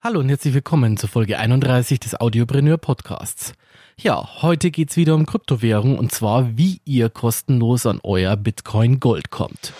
Hallo und herzlich willkommen zur Folge 31 des Audiopreneur Podcasts. Ja, heute geht's wieder um Kryptowährung und zwar, wie ihr kostenlos an euer Bitcoin Gold kommt.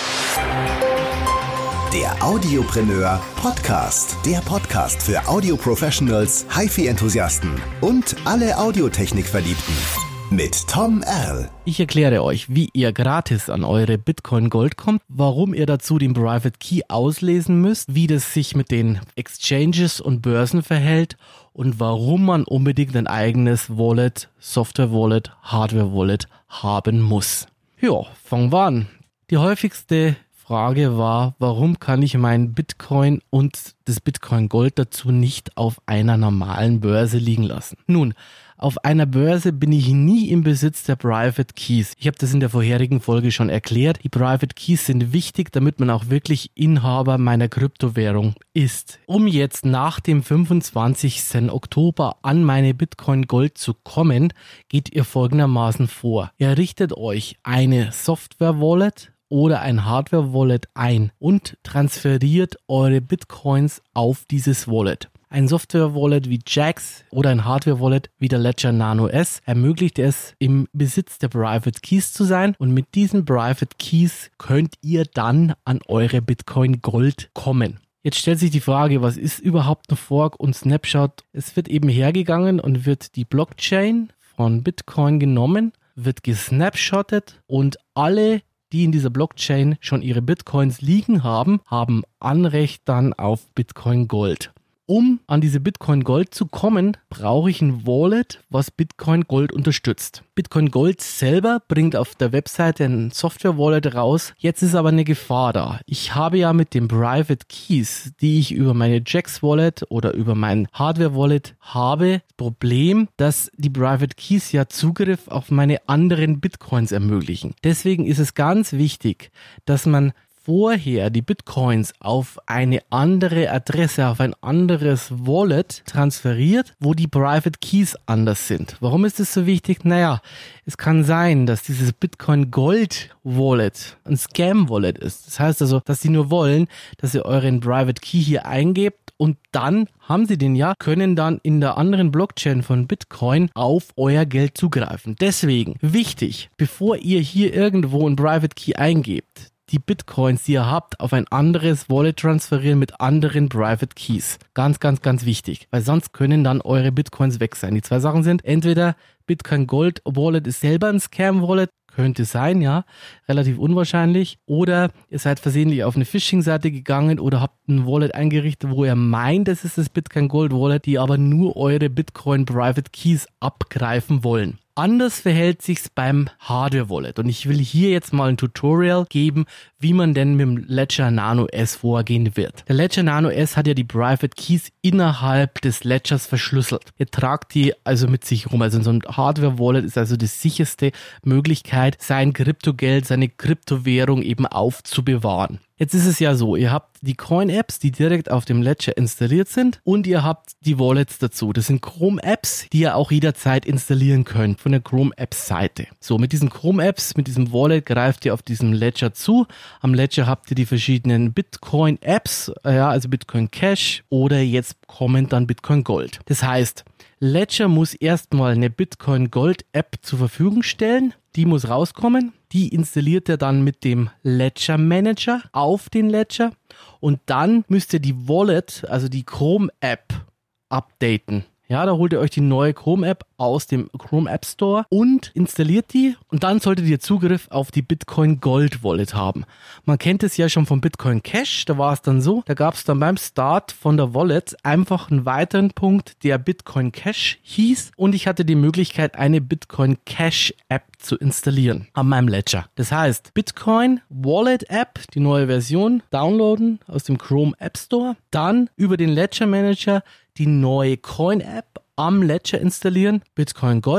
Der Audiopreneur Podcast. Der Podcast für Audio-Professionals, HiFi-Enthusiasten und alle Audiotechnik-Verliebten. Mit Tom Erl. Ich erkläre euch, wie ihr gratis an eure Bitcoin Gold kommt, warum ihr dazu den Private Key auslesen müsst, wie das sich mit den Exchanges und Börsen verhält und warum man unbedingt ein eigenes Wallet, Software-Wallet, Hardware-Wallet haben muss. Ja, fangen wir an. Die häufigste Frage war, warum kann ich mein Bitcoin und das Bitcoin Gold dazu nicht auf einer normalen Börse liegen lassen? Nun, auf einer Börse bin ich nie im Besitz der Private Keys. Ich habe das in der vorherigen Folge schon erklärt. Die Private Keys sind wichtig, damit man auch wirklich Inhaber meiner Kryptowährung ist. Um jetzt nach dem 25. Oktober an meine Bitcoin Gold zu kommen, geht ihr folgendermaßen vor. Ihr richtet euch eine Software Wallet oder ein Hardware-Wallet ein und transferiert eure Bitcoins auf dieses Wallet. Ein Software-Wallet wie Jaxx oder ein Hardware-Wallet wie der Ledger Nano S ermöglicht es, im Besitz der Private Keys zu sein und mit diesen Private Keys könnt ihr dann an eure Bitcoin Gold kommen. Jetzt stellt sich die Frage, was ist überhaupt ein Fork und Snapshot? Es wird eben hergegangen und wird die Blockchain von Bitcoin genommen, wird gesnapshottet und alle, die in dieser Blockchain schon ihre Bitcoins liegen haben, haben Anrecht dann auf Bitcoin Gold. Um an diese Bitcoin Gold zu kommen, brauche ich ein Wallet, was Bitcoin Gold unterstützt. Bitcoin Gold selber bringt auf der Webseite ein Software-Wallet raus. Jetzt ist aber eine Gefahr da. Ich habe ja mit den Private Keys, die ich über meine Jaxx Wallet oder über mein Hardware-Wallet habe, das Problem, dass die Private Keys ja Zugriff auf meine anderen Bitcoins ermöglichen. Deswegen ist es ganz wichtig, dass man vorher die Bitcoins auf eine andere Adresse, auf ein anderes Wallet transferiert, wo die Private Keys anders sind. Warum ist das so wichtig? Naja, es kann sein, dass dieses Bitcoin Gold Wallet ein Scam Wallet ist. Das heißt also, dass sie nur wollen, dass ihr euren Private Key hier eingebt und dann haben sie den ja, können dann in der anderen Blockchain von Bitcoin auf euer Geld zugreifen. Deswegen wichtig, bevor ihr hier irgendwo ein Private Key eingebt, die Bitcoins, die ihr habt, auf ein anderes Wallet transferieren mit anderen Private Keys. Ganz, ganz, ganz wichtig, weil sonst können dann eure Bitcoins weg sein. Die zwei Sachen sind, entweder Bitcoin Gold Wallet ist selber ein Scam Wallet, könnte sein, ja, relativ unwahrscheinlich, oder ihr seid versehentlich auf eine Phishing-Seite gegangen oder habt ein Wallet eingerichtet, wo ihr meint, das ist das Bitcoin Gold Wallet, die aber nur eure Bitcoin Private Keys abgreifen wollen. Anders verhält sich's beim Hardware Wallet und ich will hier jetzt mal ein Tutorial geben, wie man denn mit dem Ledger Nano S vorgehen wird. Der Ledger Nano S hat ja die Private Keys innerhalb des Ledgers verschlüsselt. Ihr tragt die also mit sich rum. Also so ein Hardware Wallet ist also die sicherste Möglichkeit, sein Kryptogeld, seine Kryptowährung eben aufzubewahren. Jetzt ist es ja so, ihr habt die Coin-Apps, die direkt auf dem Ledger installiert sind und ihr habt die Wallets dazu. Das sind Chrome-Apps, die ihr auch jederzeit installieren könnt von der Chrome-Apps-Seite. So, mit diesen Chrome-Apps, mit diesem Wallet greift ihr auf diesem Ledger zu. Am Ledger habt ihr die verschiedenen Bitcoin-Apps, also Bitcoin Cash oder jetzt kommen dann Bitcoin Gold. Das heißt, Ledger muss erstmal eine Bitcoin Gold App zur Verfügung stellen. Die muss rauskommen. Die installiert ihr dann mit dem Ledger Manager auf den Ledger. Und dann müsst ihr die Wallet, also die Chrome App, updaten. Ja, da holt ihr euch die neue Chrome App aus dem Chrome App Store und installiert die und dann solltet ihr Zugriff auf die Bitcoin Gold Wallet haben. Man kennt es ja schon vom Bitcoin Cash, da war es dann so, da gab es dann beim Start von der Wallet einfach einen weiteren Punkt, der Bitcoin Cash hieß und ich hatte die Möglichkeit, eine Bitcoin Cash App zu installieren an meinem Ledger. Das heißt, Bitcoin Wallet App, die neue Version, downloaden aus dem Chrome App Store, dann über den Ledger Manager die neue Coin App am Ledger installieren, Bitcoin Gold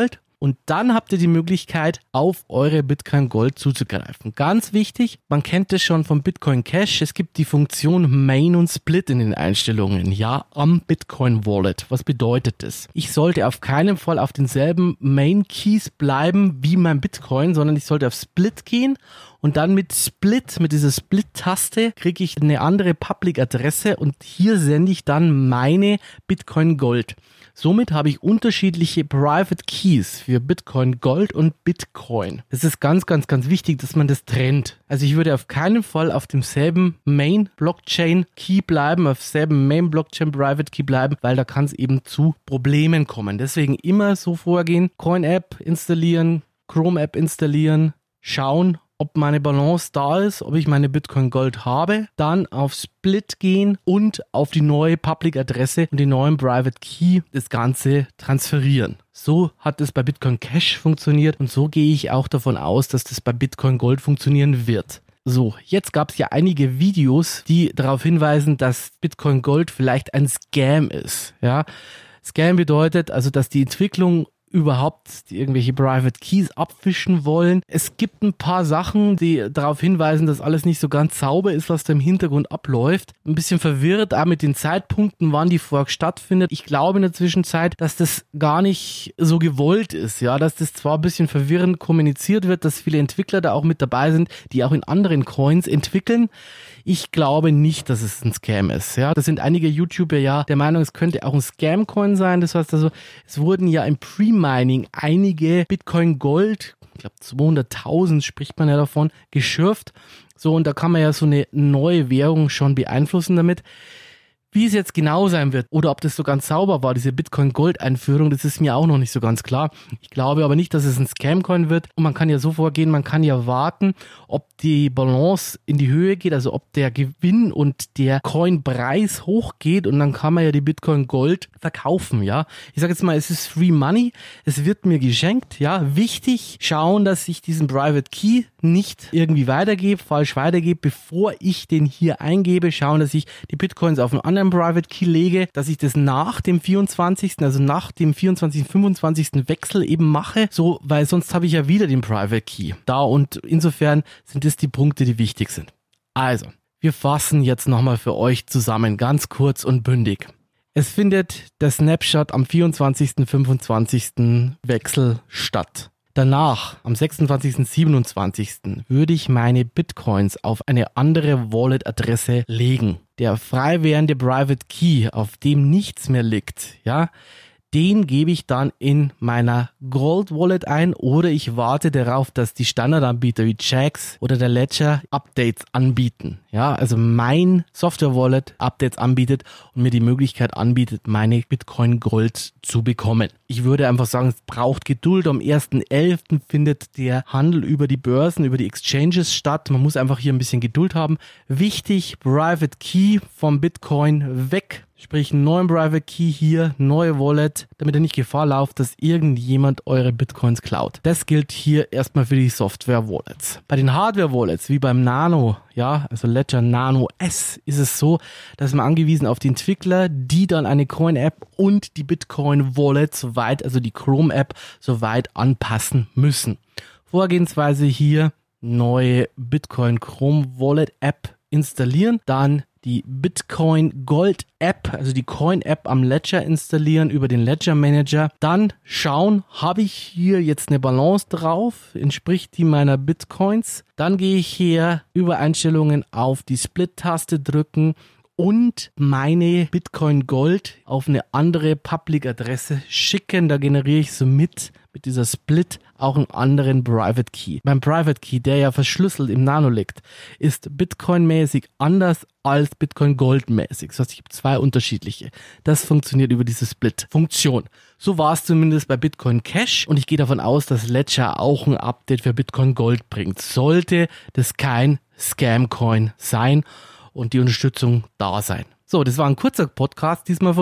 und dann habt ihr die Möglichkeit, auf eure Bitcoin Gold zuzugreifen. Ganz wichtig, man kennt das schon vom Bitcoin Cash, es gibt die Funktion Main und Split in den Einstellungen, ja, am Bitcoin Wallet. Was bedeutet das? Ich sollte auf keinen Fall auf denselben Main Keys bleiben wie mein Bitcoin, sondern ich sollte auf Split gehen und dann mit dieser Split-Taste kriege ich eine andere Public-Adresse und hier sende ich dann meine Bitcoin Gold. Somit habe ich unterschiedliche Private Keys für Bitcoin Gold und Bitcoin. Es ist ganz, ganz, ganz wichtig, dass man das trennt. Also ich würde auf keinen Fall auf demselben Main Blockchain Key bleiben, auf demselben Main Blockchain Private Key bleiben, weil da kann es eben zu Problemen kommen. Deswegen immer so vorgehen, Coin App installieren, Chrome App installieren, schauen, ob meine Balance da ist, ob ich meine Bitcoin Gold habe, dann auf Split gehen und auf die neue Public Adresse und den neuen Private Key das Ganze transferieren. So hat es bei Bitcoin Cash funktioniert und so gehe ich auch davon aus, dass das bei Bitcoin Gold funktionieren wird. So, jetzt gab es ja einige Videos, die darauf hinweisen, dass Bitcoin Gold vielleicht ein Scam ist. Ja, Scam bedeutet also, dass die Entwicklung überhaupt irgendwelche Private Keys abfischen wollen. Es gibt ein paar Sachen, die darauf hinweisen, dass alles nicht so ganz sauber ist, was da im Hintergrund abläuft. Ein bisschen verwirrt, auch mit den Zeitpunkten, wann die Fork stattfindet. Ich glaube in der Zwischenzeit, dass das gar nicht so gewollt ist, ja, dass das zwar ein bisschen verwirrend kommuniziert wird, dass viele Entwickler da auch mit dabei sind, die auch in anderen Coins entwickeln. Ich glaube nicht, dass es ein Scam ist. Ja, das sind einige YouTuber ja der Meinung, es könnte auch ein Scam-Coin sein. Das heißt also, es wurden ja im Pre-Mining einige Bitcoin Gold, ich glaube 200.000 spricht man ja davon, geschürft. So, und da kann man ja so eine neue Währung schon beeinflussen damit. Wie es jetzt genau sein wird oder ob das so ganz sauber war, diese Bitcoin-Gold-Einführung, das ist mir auch noch nicht so ganz klar. Ich glaube aber nicht, dass es ein Scam-Coin wird und man kann ja so vorgehen, man kann ja warten, ob die Balance in die Höhe geht, also ob der Gewinn und der Coin-Preis hochgeht und dann kann man ja die Bitcoin-Gold verkaufen, ja. Ich sage jetzt mal, es ist Free Money, es wird mir geschenkt, ja. Wichtig, schauen, dass ich diesen Private Key nicht irgendwie falsch weitergebe, bevor ich den hier eingebe, schauen, dass ich die Bitcoins auf einen anderen Private Key lege, dass ich das nach dem 24., also nach dem 24., 25. Wechsel eben mache, so, weil sonst habe ich ja wieder den Private Key da und insofern sind das die Punkte, die wichtig sind. Also, wir fassen jetzt nochmal für euch zusammen, ganz kurz und bündig. Es findet der Snapshot am 24., 25. Wechsel statt. Danach, am 26., 27. würde ich meine Bitcoins auf eine andere Wallet-Adresse legen. Der frei werdende Private Key, auf dem nichts mehr liegt, ja, den gebe ich dann in meiner Gold Wallet ein oder ich warte darauf, dass die Standardanbieter wie Jaxx oder der Ledger Updates anbieten. Ja, also mein Software Wallet Updates anbietet und mir die Möglichkeit anbietet, meine Bitcoin Gold zu bekommen. Ich würde einfach sagen, es braucht Geduld. Am 1.11. findet der Handel über die Börsen, über die Exchanges statt. Man muss einfach hier ein bisschen Geduld haben. Wichtig, Private Key vom Bitcoin weg. Sprich, einen neuen Private Key hier, neue Wallet, damit ihr nicht Gefahr lauft, dass irgendjemand eure Bitcoins klaut. Das gilt hier erstmal für die Software Wallets. Bei den Hardware Wallets, wie beim Nano, ja, also Ledger Nano S, ist es so, dass man angewiesen auf die Entwickler, die dann eine Coin App und die Bitcoin Wallet soweit, also die Chrome App, soweit anpassen müssen. Vorgehensweise hier neue Bitcoin Chrome Wallet App installieren, dann die Bitcoin Gold App, also die Coin App am Ledger installieren über den Ledger Manager. Dann schauen, habe ich hier jetzt eine Balance drauf, entspricht die meiner Bitcoins. Dann gehe ich hier über Einstellungen auf die Split-Taste drücken und meine Bitcoin Gold auf eine andere Public-Adresse schicken. Da generiere ich somit mit dieser Split auch einen anderen Private Key. Mein Private Key, der ja verschlüsselt im Nano liegt, ist Bitcoin-mäßig anders als Bitcoin Gold-mäßig. Das heißt, ich habe zwei unterschiedliche. Das funktioniert über diese Split-Funktion. So war es zumindest bei Bitcoin Cash und ich gehe davon aus, dass Ledger auch ein Update für Bitcoin Gold bringt. Sollte das kein Scam-Coin sein und die Unterstützung da sein. So, das war ein kurzer Podcast diesmal von mir.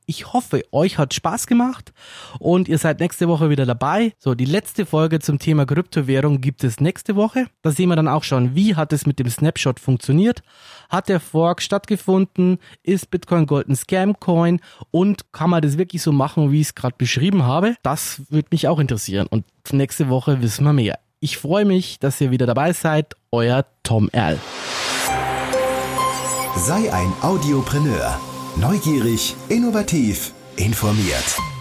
Ich hoffe, euch hat Spaß gemacht und ihr seid nächste Woche wieder dabei. So, die letzte Folge zum Thema Kryptowährung gibt es nächste Woche. Da sehen wir dann auch schon, wie hat es mit dem Snapshot funktioniert? Hat der Fork stattgefunden? Ist Bitcoin Gold ein Scam-Coin? Und kann man das wirklich so machen, wie ich es gerade beschrieben habe? Das würde mich auch interessieren und nächste Woche wissen wir mehr. Ich freue mich, dass ihr wieder dabei seid. Euer Tom Erl. Sei ein Audiopreneur. Neugierig, innovativ, informiert.